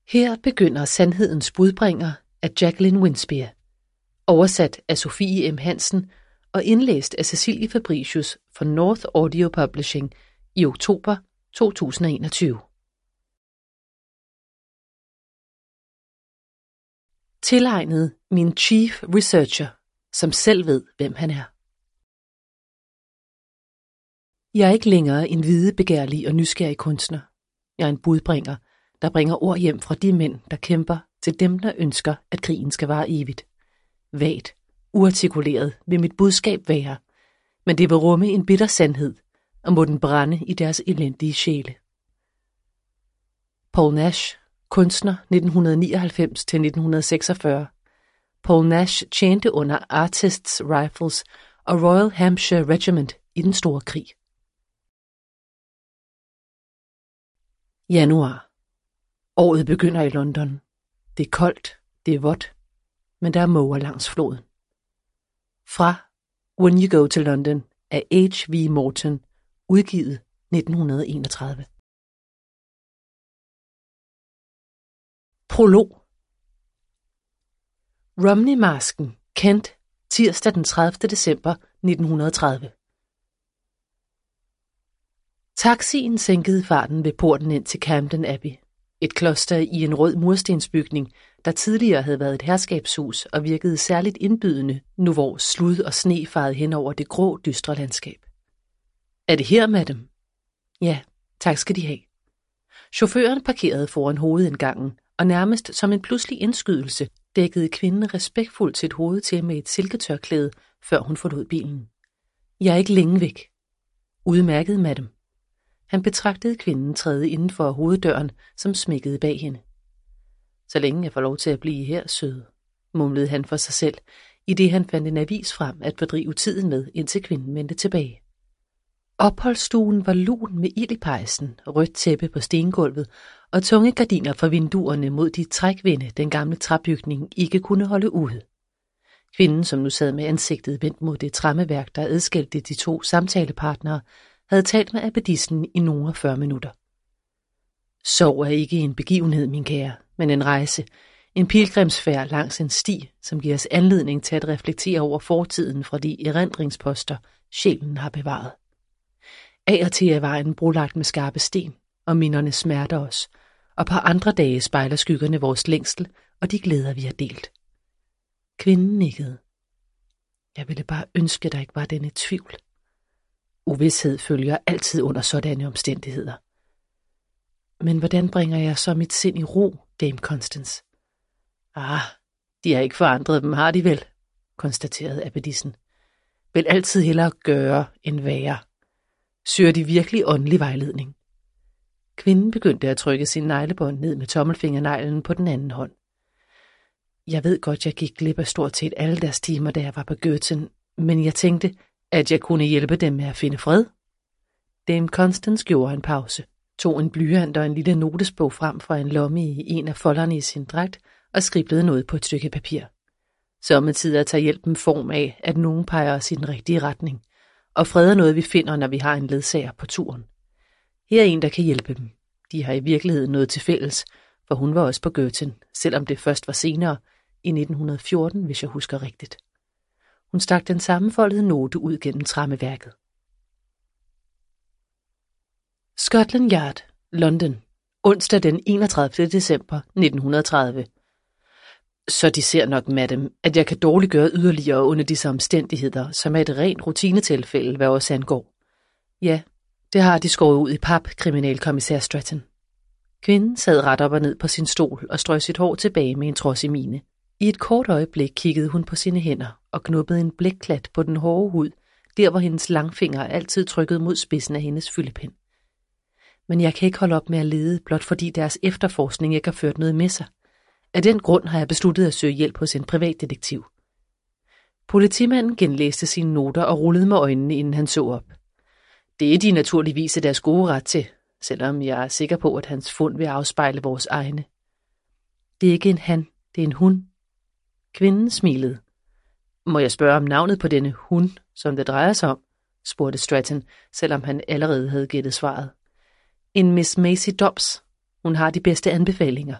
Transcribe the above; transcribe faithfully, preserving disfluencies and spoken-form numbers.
Her begynder Sandhedens budbringer af Jacqueline Winspear, oversat af Sofie M. Hansen og indlæst af Cecilie Fabricius for North Audio Publishing i oktober to tusind og enogtyve. Tilegnet min chief researcher, som selv ved, hvem han er. Jeg er ikke længere en videbegærlig og nysgerrig kunstner. Jeg er en budbringer, der bringer ord hjem fra de mænd, der kæmper, til dem, der ønsker, at krigen skal vare evigt. Vagt, uartikuleret vil mit budskab være, men det vil rumme en bitter sandhed, og må den brænde i deres elendige sjæle. Paul Nash, kunstner nitten nioghalvfems til nitten seksogfyrre. Paul Nash tjente under Artists Rifles og Royal Hampshire Regiment i den store krig. Januar. Året begynder i London. Det er koldt, det er vådt, men der er måger langs floden. Fra When You Go to London af H V Morton, udgivet nitten enogtredive. Prolog. Romney-masken, Kent, tirsdag den tredivte december nitten tredive. Taxien sænkede farten ved porten ind til Camden Abbey, et kloster i en rød murstensbygning, der tidligere havde været et herskabshus og virkede særligt indbydende, nu hvor slud og sne farede hen over det grå, dystre landskab. Er det her, madam? Ja, tak skal de have. Chaufføren parkerede foran hovedindgangen, og nærmest som en pludselig indskydelse dækkede kvinden respektfuldt sit hoved til med et silketørklæde, før hun forlod bilen. Jeg er ikke længe væk. Udmærket, madam. Han betragtede kvinden træde inden for hoveddøren, som smækkede bag hende. Så længe jeg får lov til at blive her, søde, mumlede han for sig selv, i det han fandt en avis frem at fordrive tiden med, indtil kvinden vendte tilbage. Opholdsstuen var lun med ild i pejsen, rødt tæppe på stengulvet og tunge gardiner fra vinduerne mod de trækvinde, den gamle træbygning ikke kunne holde ude. Kvinden, som nu sad med ansigtet vendt mod det trammeværk, der adskilte de to samtalepartnere, havde talt med abbedissen i nogle fyrre minutter. Sorg er ikke en begivenhed, min kære, men en rejse, en pilgrimsfærd langs en sti, som giver os anledning til at reflektere over fortiden fra de erindringsposter, sjælen har bevaret. Af og til er vejen brolagt med skarpe sten, og minderne smerter os, og på andre dage spejler skyggerne vores længsel og de glæder, vi har delt. Kvinden nikkede. Jeg ville bare ønske, der ikke var denne tvivl. Uvished følger altid under sådanne omstændigheder. Men hvordan bringer jeg så mit sind i ro, Dame Constance? Ah, de har ikke forandret dem, har de vel, konstaterede abbedissen. Vil altid hellere gøre end være. Søger de virkelig åndelig vejledning? Kvinden begyndte at trykke sin neglebånd ned med tommelfingerneglen på den anden hånd. Jeg ved godt, jeg gik glip af stort set alle deres timer, da jeg var på Goethen, men jeg tænkte, at jeg kunne hjælpe dem med at finde fred. Dame Constance gjorde en pause, tog en blyant og en lille notesbog frem fra en lomme i en af folderne i sin dragt og skriblede noget på et stykke papir. Sommetider tager hjælpen form af, at nogen peger os i den rigtige retning, og fred er noget, vi finder, når vi har en ledsager på turen. Her er en, der kan hjælpe dem. De har i virkeligheden noget til fælles, for hun var også på Goethen, selvom det først var senere, i nitten fjorten, hvis jeg husker rigtigt. Hun stak den sammenfoldede note ud gennem trammeværket. Scotland Yard, London, onsdag den enogtredivte december nitten tredive. Så de ser nok, madam, at jeg kan dårligt gøre yderligere under disse omstændigheder, som er et rent rutinetilfælde, hvad også angår. Ja, det har de skåret ud i pap, kriminalkommissær Stratton. Kvinden sad ret op og ned på sin stol og strøg sit hår tilbage med en trodsig mine. I et kort øjeblik kiggede hun på sine hænder og knuppede en blækklat på den hårde hud, der hvor hendes langfinger altid trykkede mod spidsen af hendes fyldepind. Men jeg kan ikke holde op med at lede, blot fordi deres efterforskning ikke har ført noget med sig. Af den grund har jeg besluttet at søge hjælp hos en privatdetektiv. Politimanden genlæste sine noter og rullede med øjnene, inden han så op. Det er de naturligvis af deres gode ret til, selvom jeg er sikker på, at hans fund vil afspejle vores egne. Det er ikke en han, det er en hun. Kvinden smilede. Må jeg spørge om navnet på denne hun, som det drejer sig om, spurgte Stratton, selvom han allerede havde gættet svaret. En Miss Maisie Dobbs. Hun har de bedste anbefalinger.